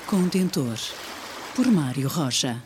Contentor, por Mário Rocha.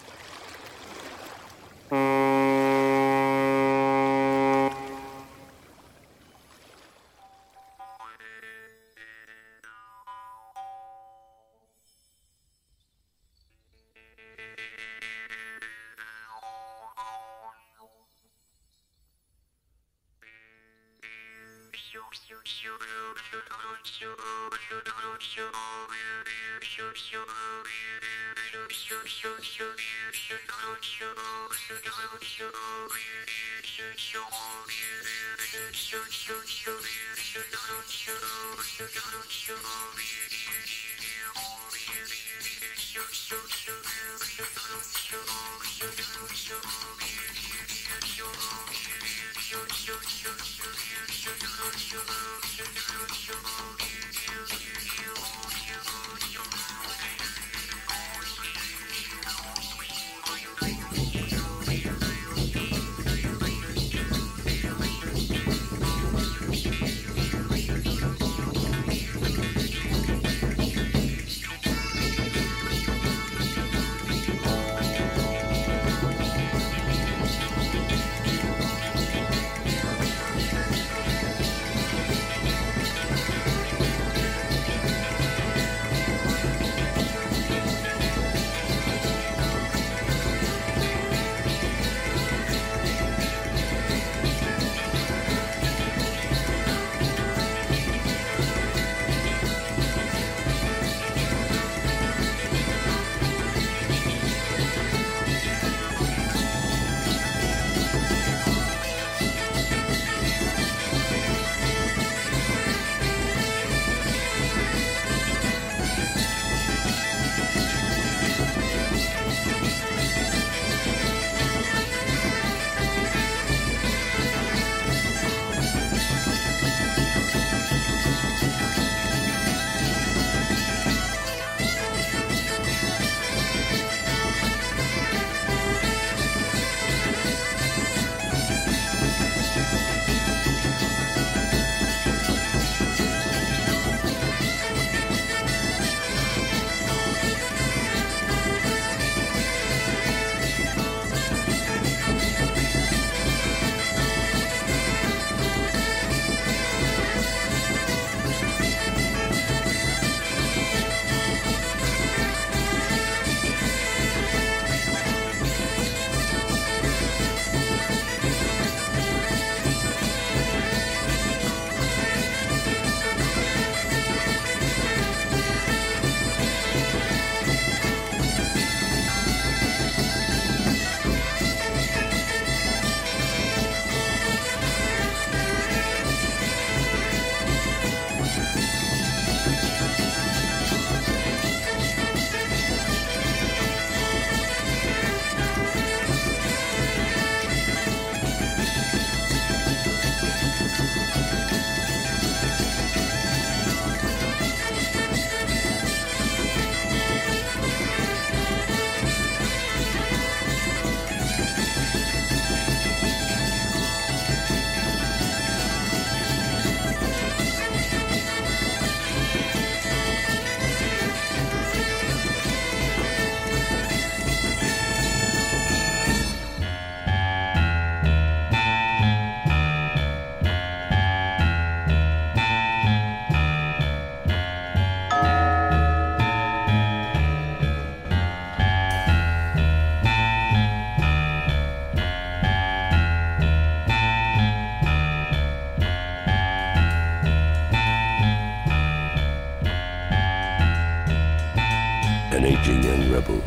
An aging young rebel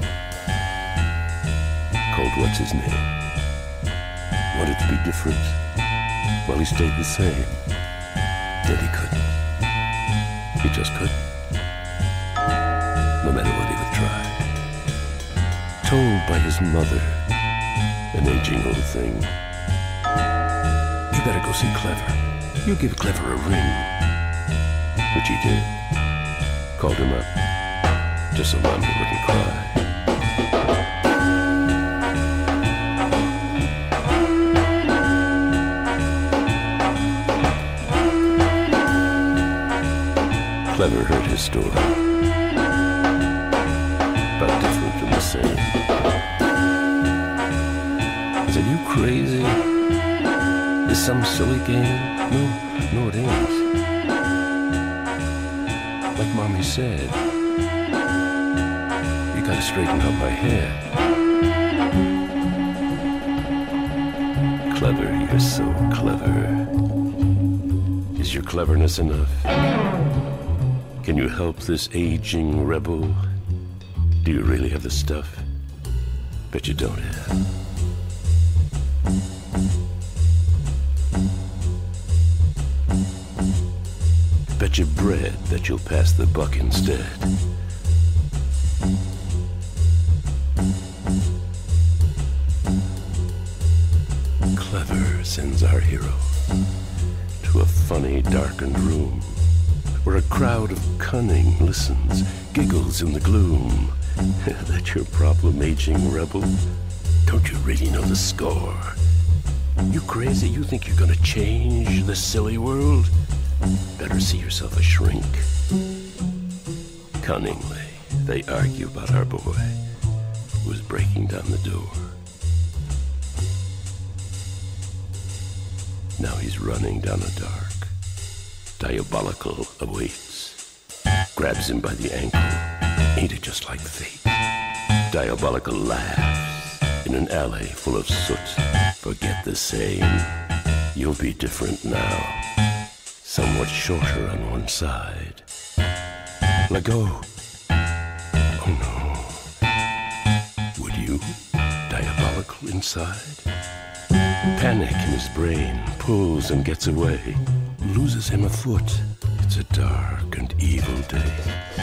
called what's his name wanted to be different while he stayed the same. Yet he couldn't. He just couldn't. No matter what he would try. Told by his mother, an aging old thing, you better go see Clever. You give Clever a ring. Which he did. Called him up. Just so Mom wouldn't cry. Clever heard his story. crazy? Is some silly game? No, it ain't. Like Mommy said, you gotta straighten out my head. Clever, you're so clever. Is your cleverness enough? Can you help this aging rebel? Do you really have the stuff? Bet you don't have. Bet you bread that you'll pass the buck instead. Clever sends our hero to a funny, darkened room where a crowd of cunning listens, giggles in the gloom. That's your problem, aging rebel? Don't you really know the score? You crazy? You think you're gonna change this silly world? Better see yourself a shrink. Cunningly, they argue about our boy who's breaking down the door. Now he's running down a dark. Diabolical awaits. Grabs him by the ankle. Ain't it just like fate? Diabolical laughs in an alley full of soot. Forget the same. You'll be different now. Somewhat shorter on one side. Let go. Oh no. Would you? Diabolical inside? Panic in his brain, pulls and gets away. Loses him a foot. It's a dark and evil day.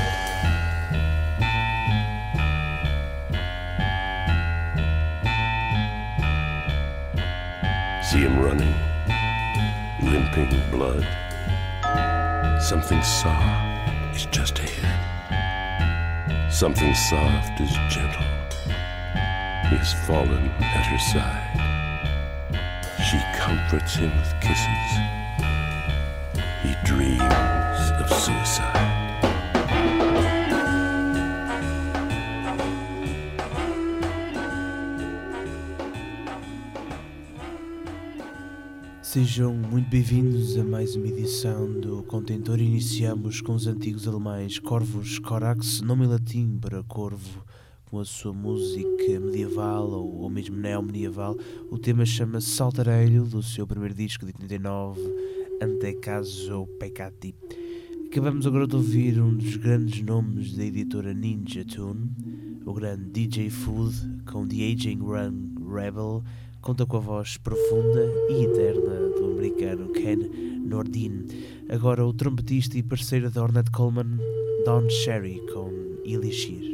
See him running, limping blood. Something soft is just ahead. Something soft is gentle. He has fallen at her side. She comforts him with kisses. He dreams of suicide. Sejam muito bem-vindos a mais uma edição do Contentor. Iniciamos com os antigos alemães Corvus Corax, nome latim para corvo, com a sua música medieval ou mesmo neo-medieval. O tema chama-se Saltarello, do seu primeiro disco de 89, Ante Caso Peccati. Acabamos agora de ouvir um dos grandes nomes da editora Ninja Tune, o grande DJ Food, com The Aging Rebel. Conta com a voz profunda e eterna do americano Ken Nordin. Agora o trompetista e parceiro de Ornette Coleman, Don Cherry, com Elixir.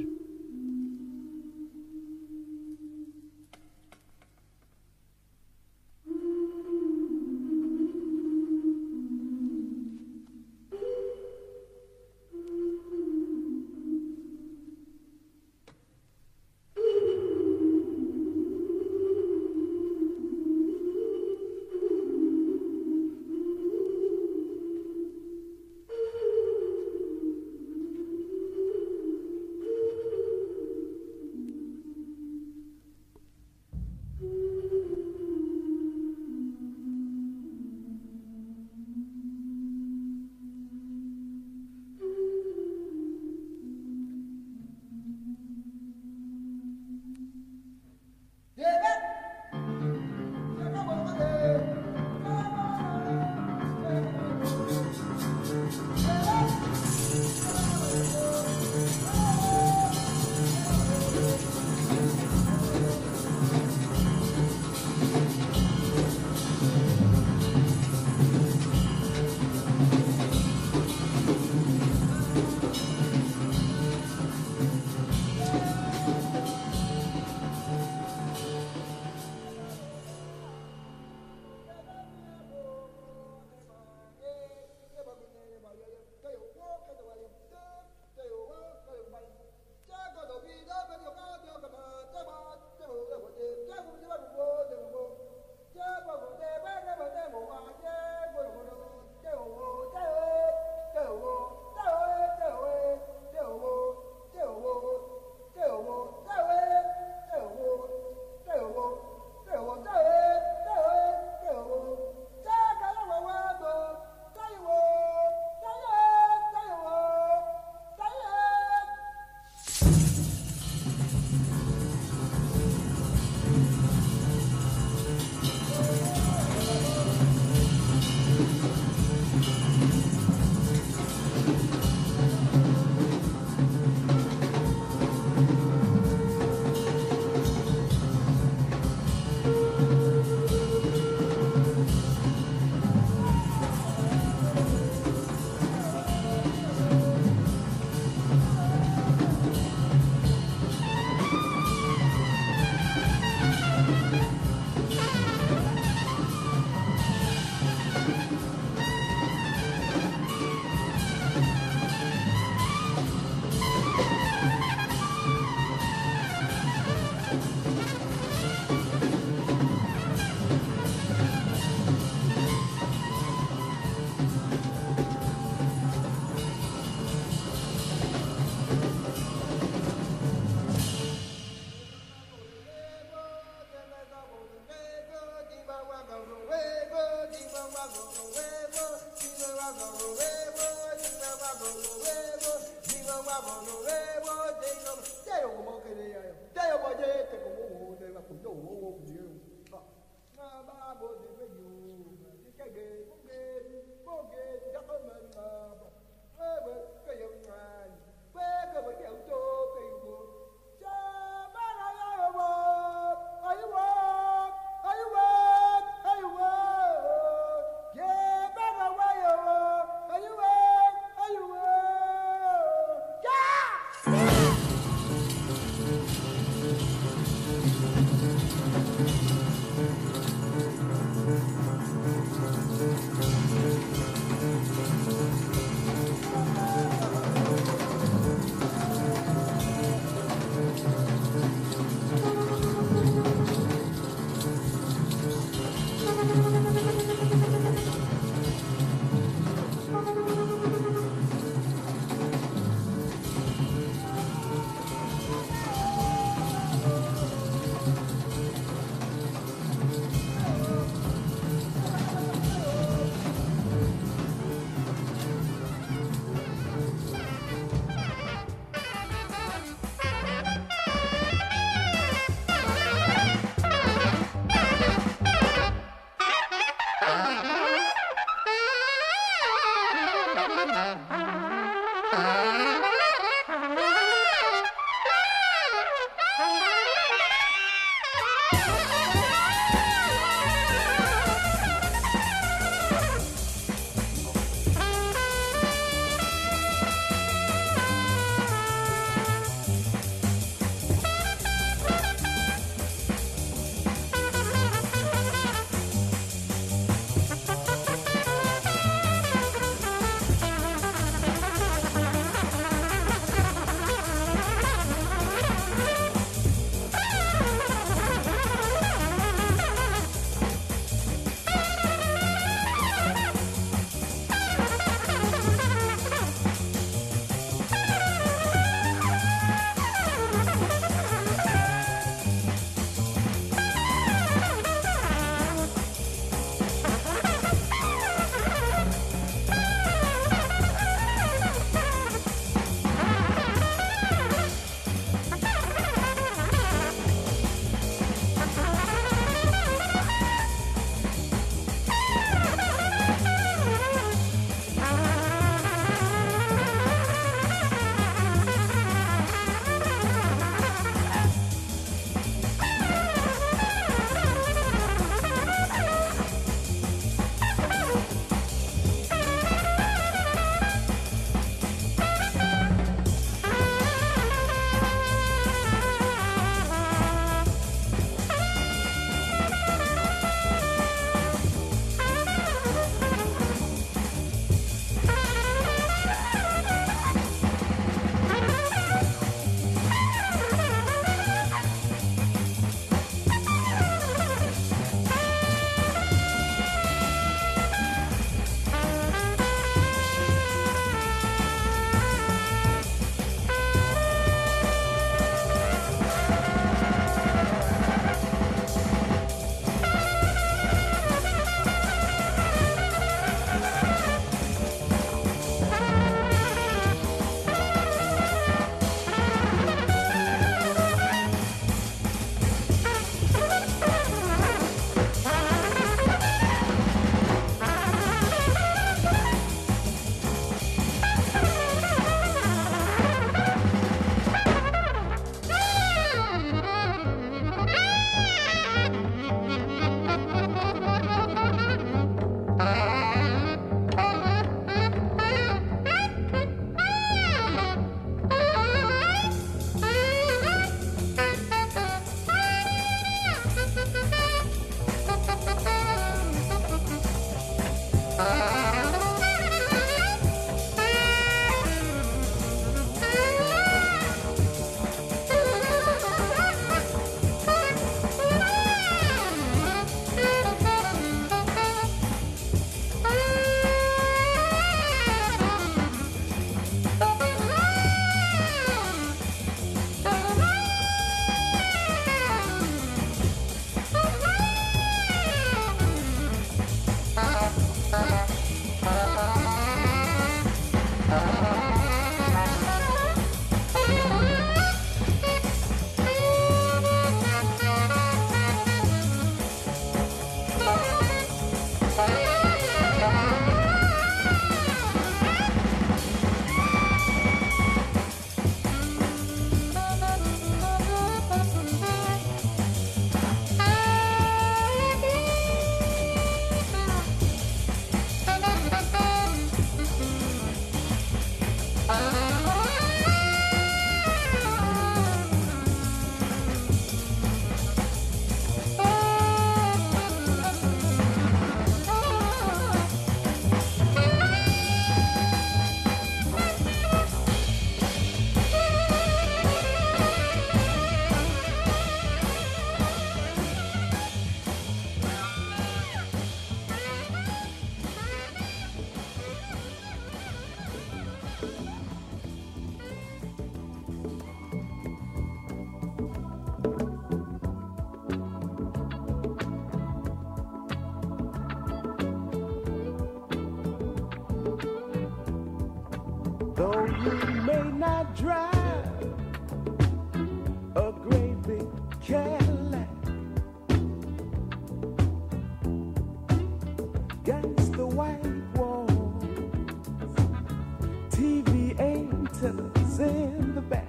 antennas in the back.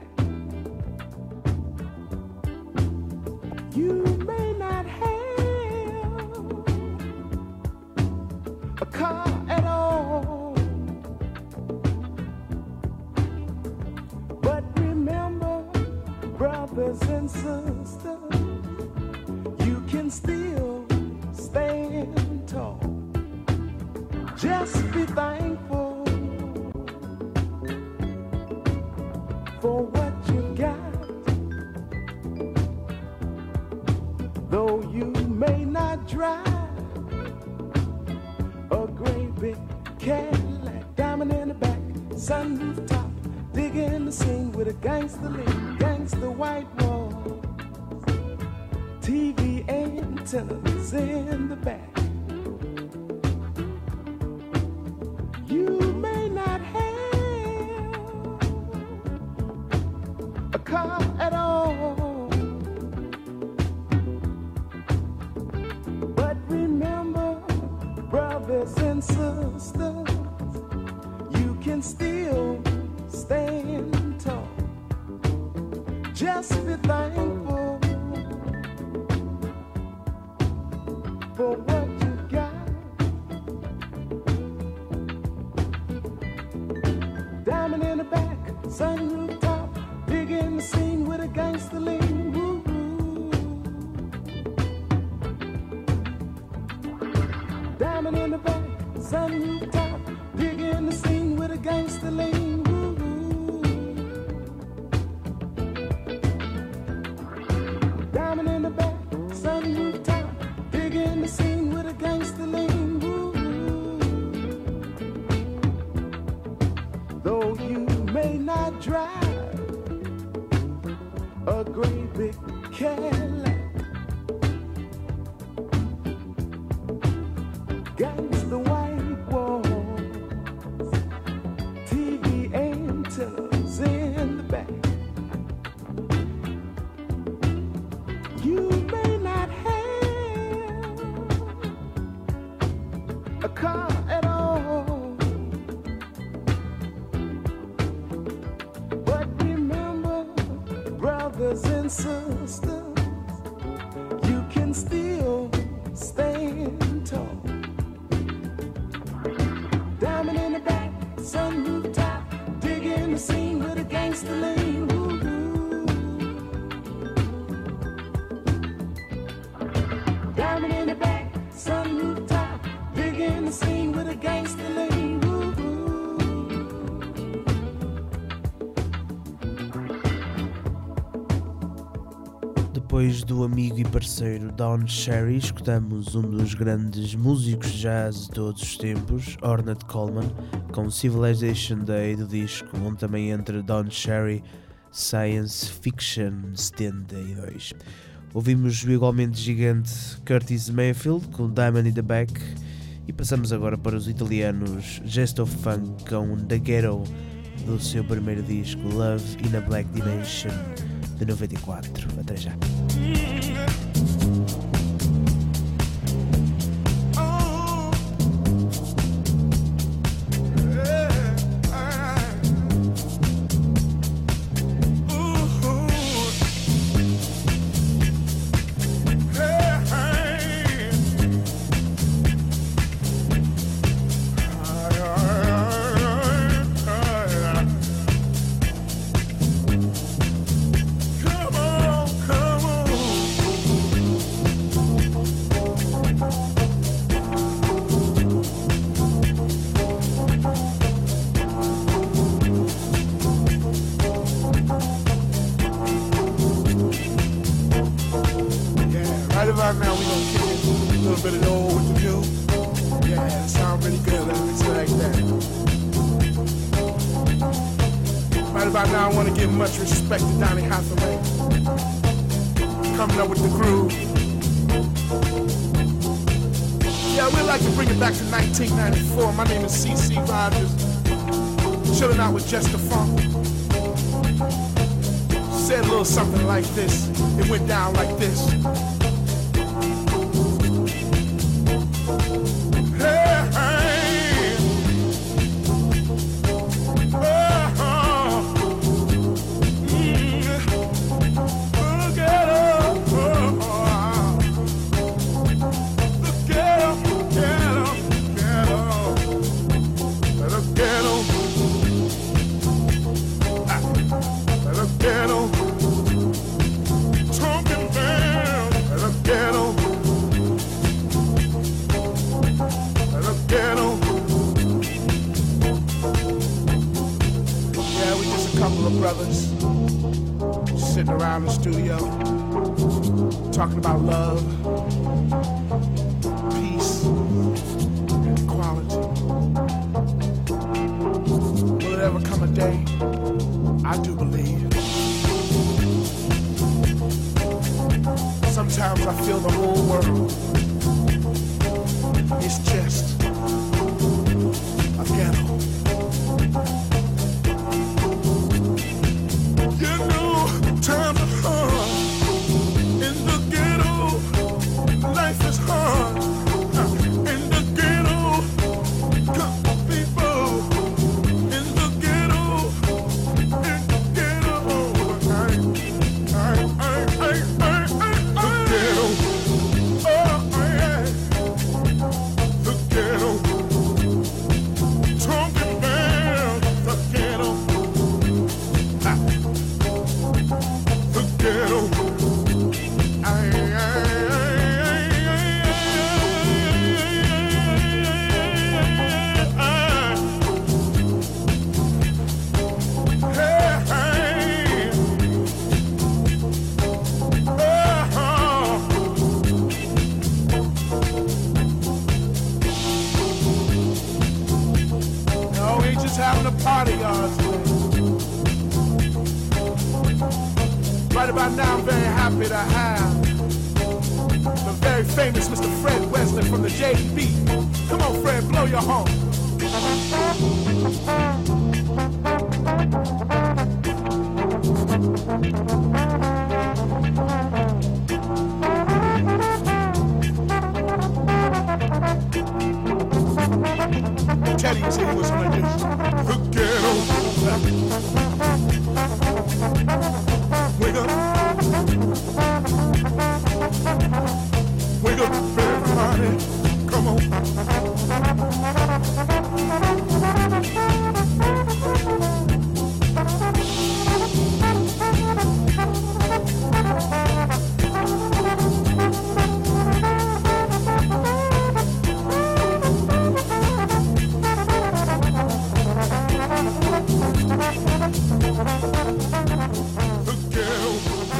You may not have a car at all, but remember, brothers and sisters, you can still stand tall. Just be thankful for what you got. Though you may not drive a great big Cadillac, diamond in the back, sunroof top, digging the scene with a gangster lean, gangster white wall, TV antennas in the back. You may not have a car at all, but remember, brothers and sisters, you can still stand tall. Just be thankful for what you got. Diamond in the back, sunroof top, digging the scene with a gangster lean. Woo-hoo. Diamond in the back, sunroof top, digging the scene with a gangster lean. Woo-hoo. Diamond in the back, sunroof top, digging the scene with a gangster lean. Woo-hoo. Though you may not drive a great big Cadillac, gangsta white walls, TV antennas in the back. You may not have a car at all, but remember, brothers and sisters, you can still stand tall. Diamond in the back, sunroof top, digging the scene with a gangster lean. Woo-hoo. Diamond in the back, sunroof top, digging the scene with a gangster lean. Woo-hoo. Depois do amigo e parceiro Don Cherry, escutamos um dos grandes músicos jazz de todos os tempos, Ornette Coleman, com Civilization Day do disco, onde também entra Don Cherry, Science Fiction 72. Ouvimos o igualmente gigante Curtis Mayfield com Diamond in the Back e passamos agora para os italianos Gesto Funk com The Ghetto do seu primeiro disco Love in a Black Dimension de 94. Até já. Right now we gonna kick it a little bit of the old with the new. Yeah, it sound really good. Let me say like that. Right about now I want to give much respect to Donny Hathaway, coming up with the groove. Yeah, we'd like to bring it back to 1994. My name is C.C. Rogers, chilling out with Just the Funk. Said a little something like this. It went down like this. Hey, hey. Oh, couple of brothers sitting around the studio talking about love, peace, and equality. Will it ever come a day? I do believe. Sometimes I feel the whole world is just a ghetto. You know, times are hard in the ghetto. Life is hard in the ghetto. Come people in the ghetto, in the ghetto. Having a party, y'all. Right about now, I'm very happy to have the very famous Mr. Fred Wesley from the JB. Come on, Fred, blow your horn. Teddy said he was gonna do the ghetto. Wake up. Wake up, everybody. Come on. The ghetto.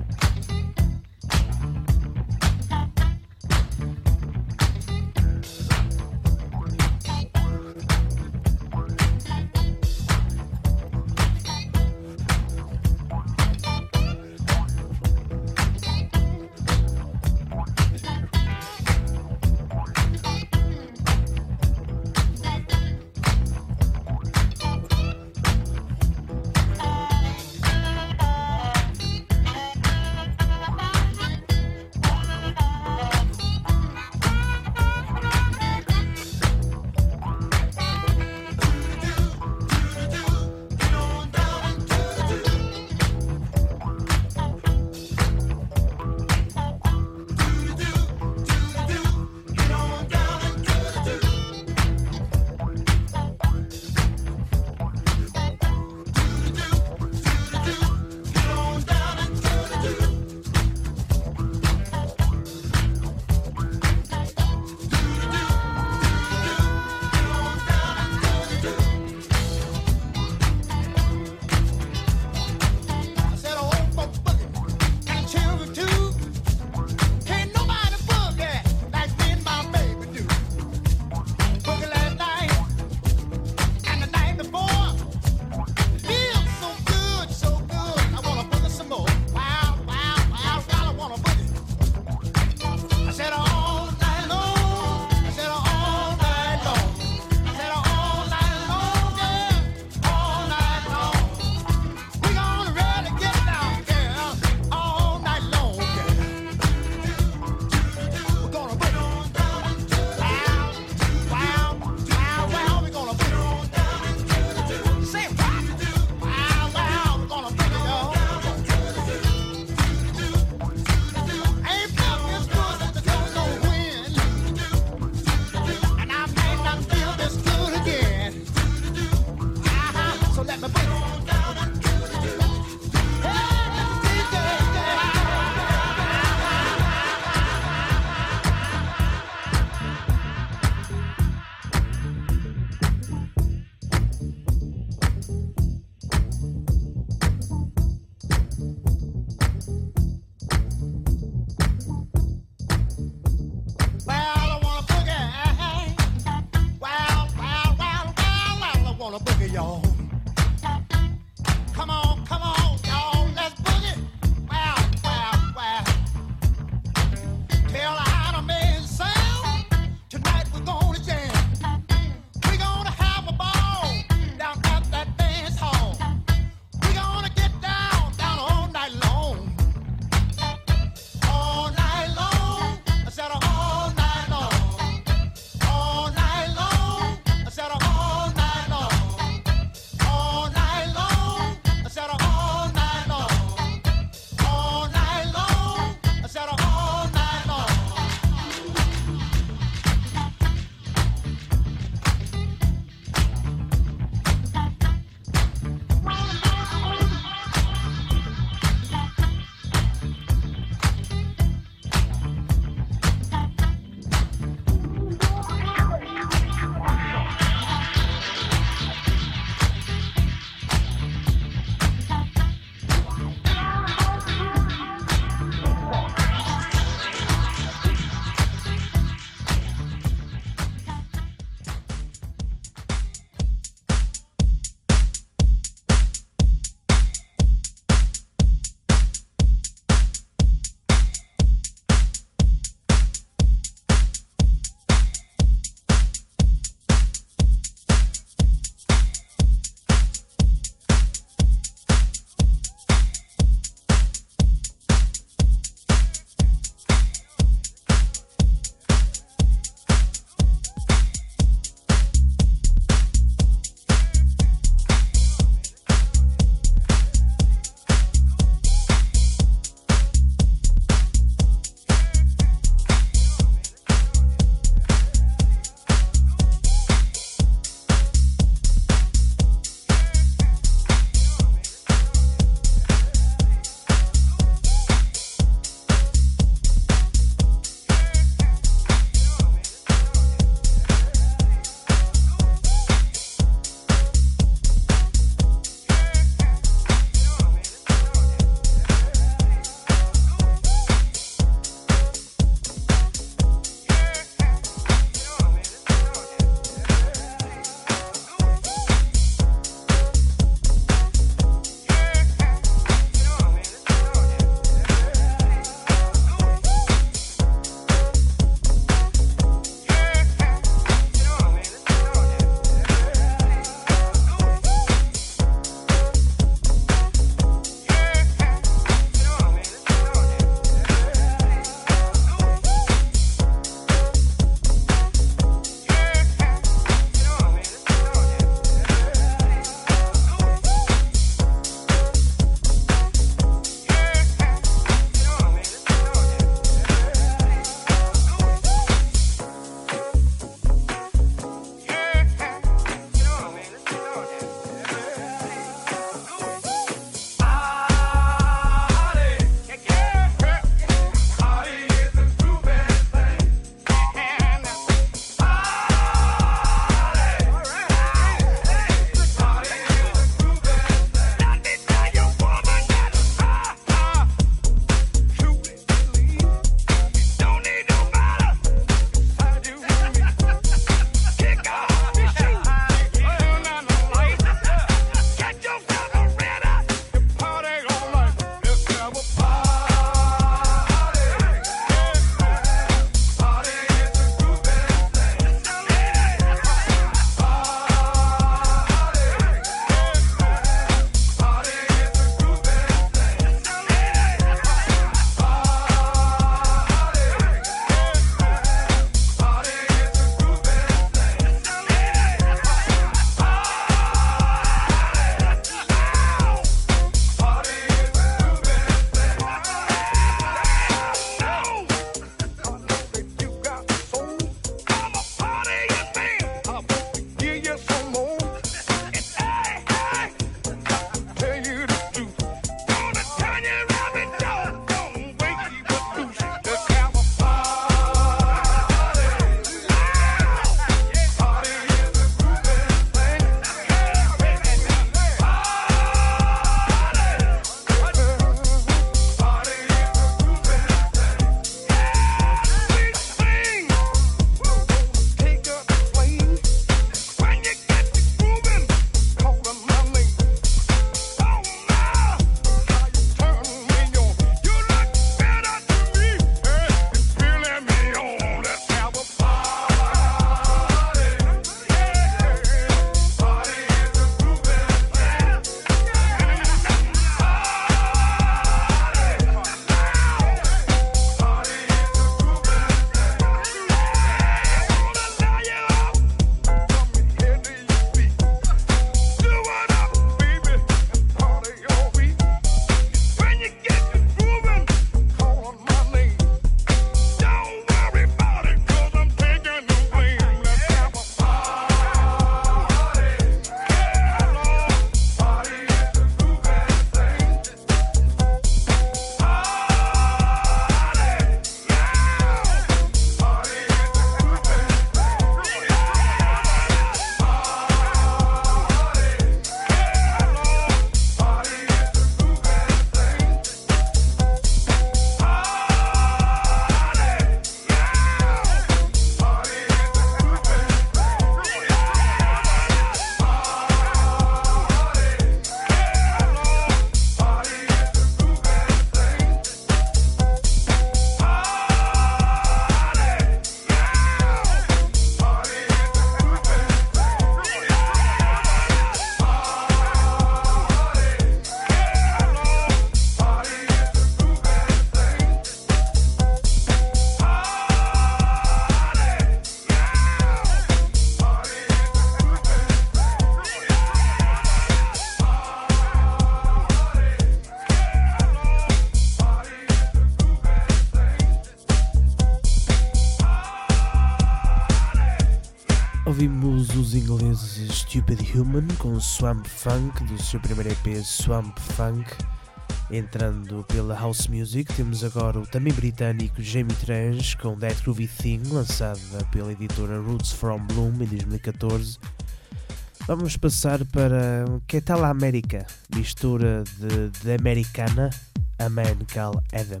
os ingleses Stupid Human com Swamp Funk, do seu primeiro EP Swamp Funk. Entrando pela House Music, temos agora o também britânico Jamie Trange com That Groovy Thing, lançada pela editora Roots from Bloom em 2014. Vamos passar para Que Tal a América, mistura de americana, A Man Called Adam.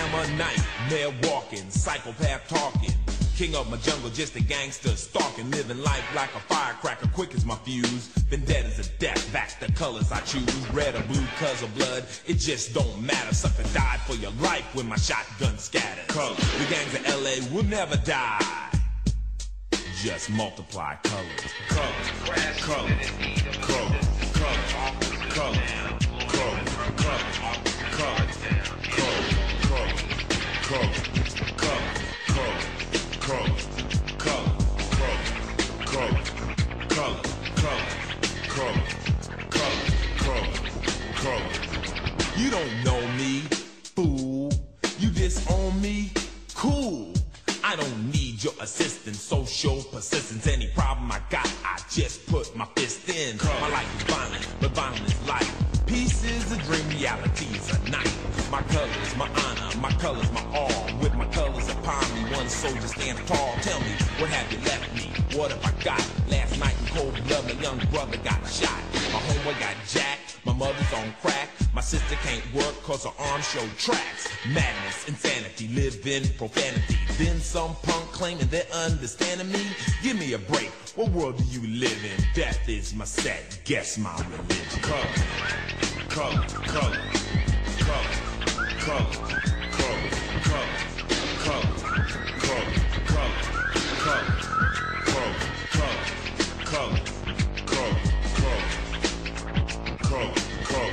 I'm a nightmare walking, psychopath talking. King of my jungle, just a gangster stalking, living life like a firecracker, quick as my fuse. Been dead as a death, back the colors I choose. Red or blue, cause of blood, it just don't matter. Sucker died for your life when my shotgun scatters. Colors, the gangs of LA will never die. Just multiply colors. Colors, colors, colors, colors, colors, colors, You don't know me, fool. You disown me, cool. I don't need your assistance, social persistence. Any problem I got, I just put my fist in. My life is violent, but violent is life. Peace is a dream, reality is a night. My colors, my honor, my colors, my all. With my colors upon me, one soldier stands tall. Tell me, what have you left me? What have I got? Last night in cold blood, my young brother got shot. My homeboy got jacked, my mother's on crack. My sister can't work cause her arms show tracks. Madness, insanity, live in profanity. Then some punk claiming they're understanding me. Give me a break, what world do you live in? Death is my set, guess my religion. Color, color, color, color, color, color, color, color, color, color, color, color, color, color, color,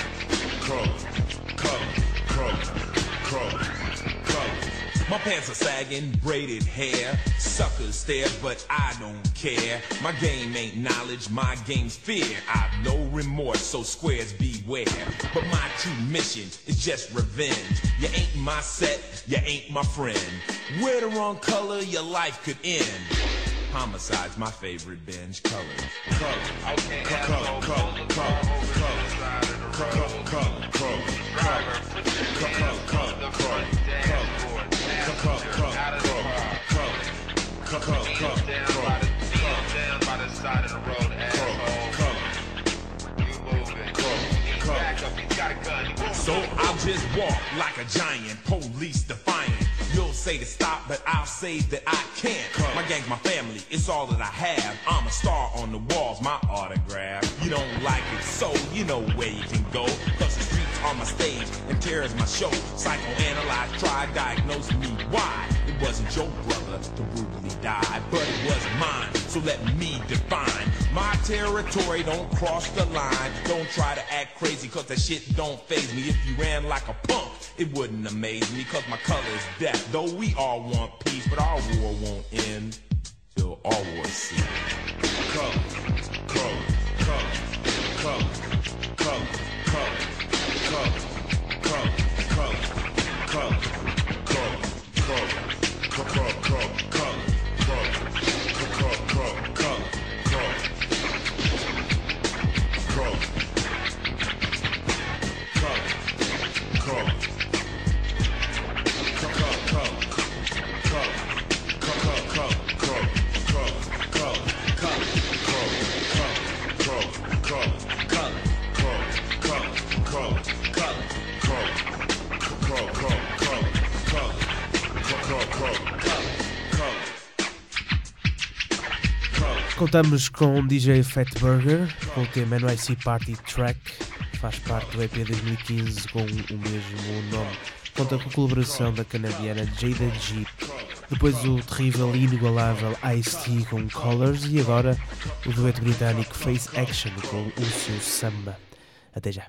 color. My pants are sagging, braided hair. Suckers stare, but I don't care. My game ain't knowledge, my game's fear. I've no remorse, so squares beware. But my true mission is just revenge. You ain't my set, you ain't my friend. Wear the wrong color, your life could end. Homicide's my favorite binge. Color, color, okay, color, color, color, color, color, color, color, driver, put your hands on the front dashboard. Passenger out of the car. Wheels down by the side of the road, asshole. You moving. He's back up, he's got a gun. So I'll just walk like a giant, police defiant. You'll say to stop, but I'll say that I can't. My gang's my family, it's all that I have. I'm a star on the walls, my autograph. You don't like it, so you know where you can go. Cause the streets are my stage, and terror's my show. Psychoanalyze, try, diagnose me why. It wasn't your brother to brutally die, but it was mine, so let me define. My territory, don't cross the line. Don't try to act crazy, cause that shit don't faze me. If you ran like a punk, it wouldn't amaze me, cause my color's death. Though we all want peace, but our war won't end till all wars cease. Color, color, color, color, color, color, color, color, color, color, color, color, color, color, color, Contamos com DJ Fatburger, com o tema NYC Party Track, faz parte do EP 2015 com o mesmo nome. Conta com a colaboração da canadiana Jada G. Depois o terrível e inigualável Ice-T com Colors e agora o dueto britânico Face Action com o seu samba. Até já.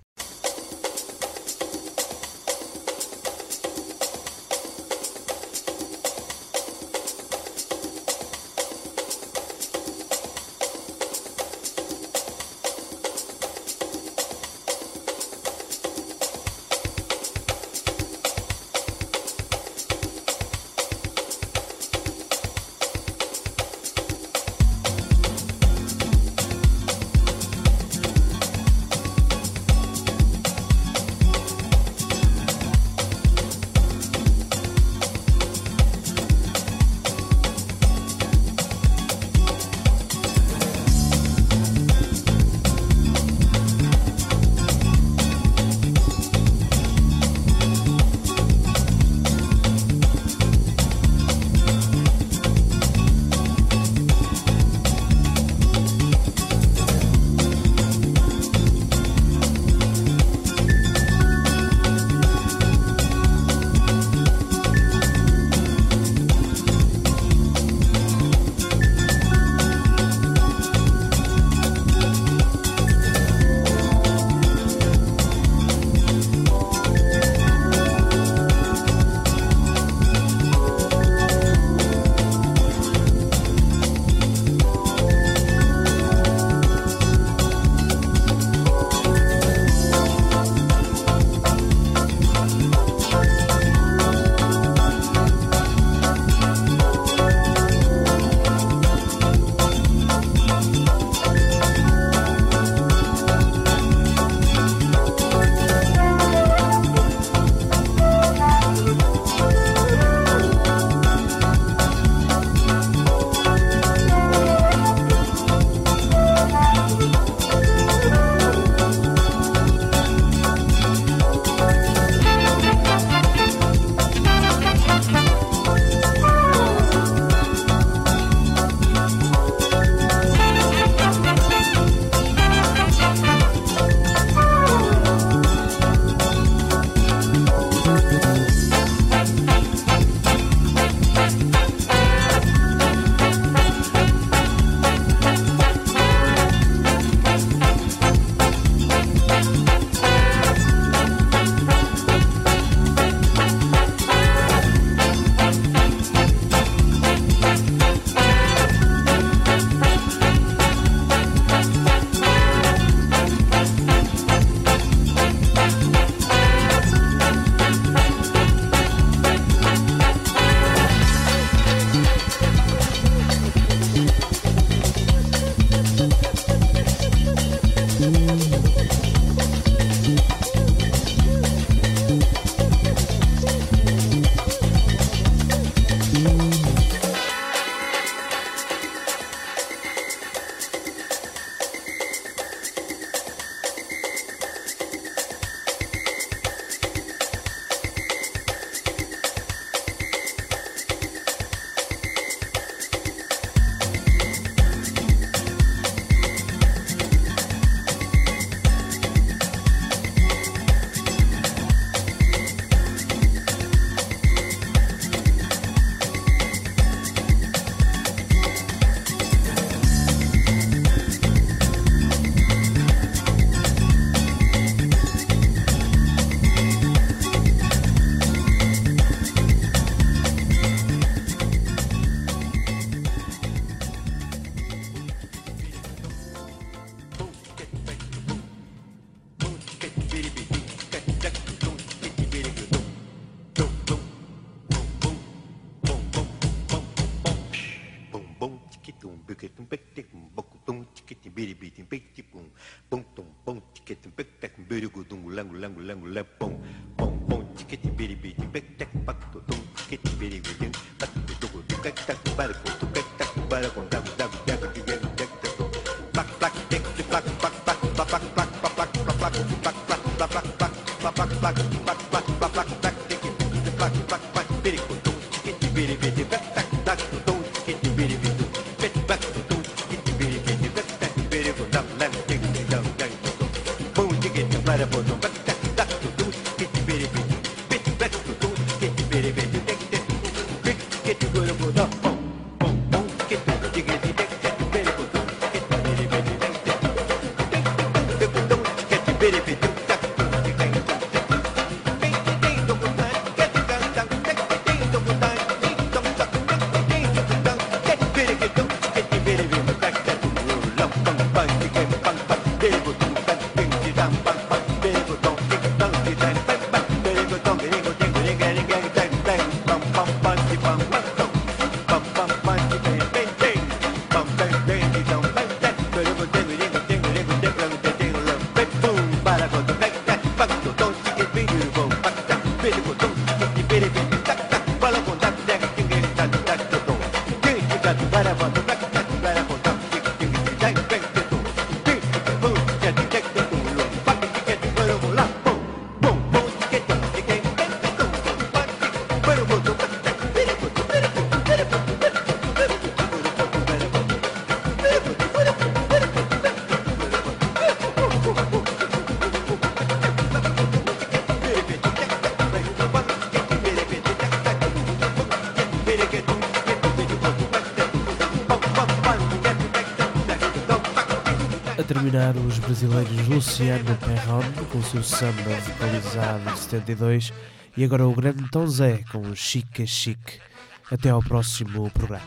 A terminar, os brasileiros Luciano Perron com o seu samba vocalizado de 72 e agora o grande Tom Zé com o Chica Chique. Até ao próximo programa.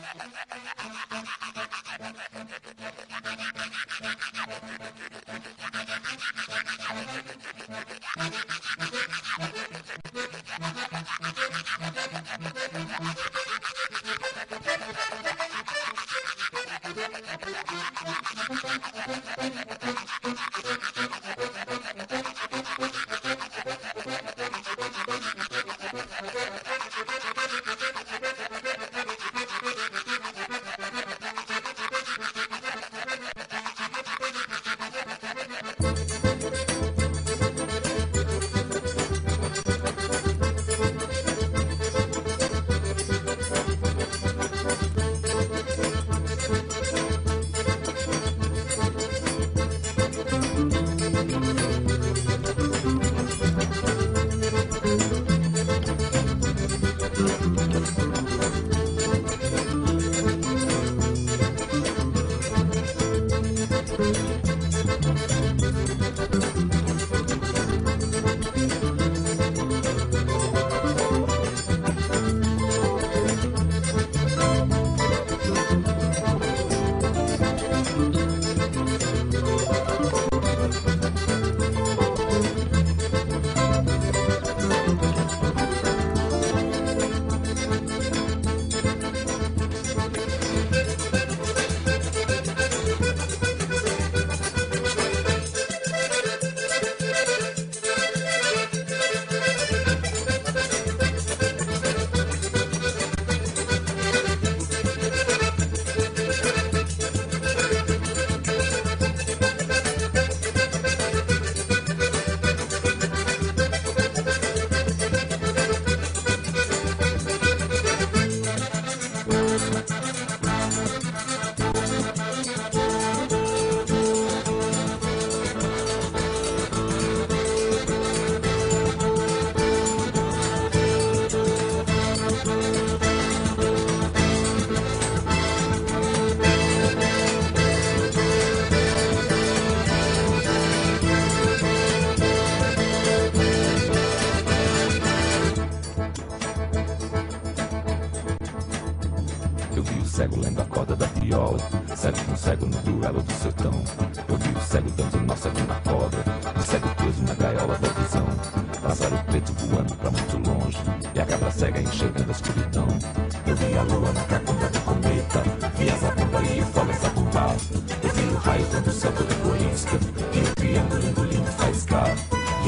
cego lendo a corda da viola, cego com cego no duelo do sertão. Eu vi o cego dando nó cego na corda, o cego preso na gaiola da visão. Pássaro preto voando pra muito longe, e a cabra cega enxergando a escuridão. Eu vi a lua na cacunda do cometa, vi a zabumba e o fogo zabumbar. Eu vi o raio dando o céu todo egoísta, vi o triângulo engolindo faiscar. Vi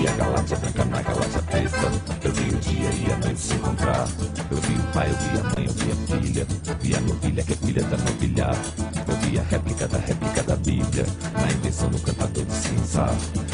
a galáxia branca na galáxia preta. Eu vi o dia e a noite se encontrar. Eu vi o pai, eu vi a mãe, eu vi a filha. Vi a novilha que é filha da novilha. Eu vi a réplica da Bíblia, na invenção do cantador de cinza.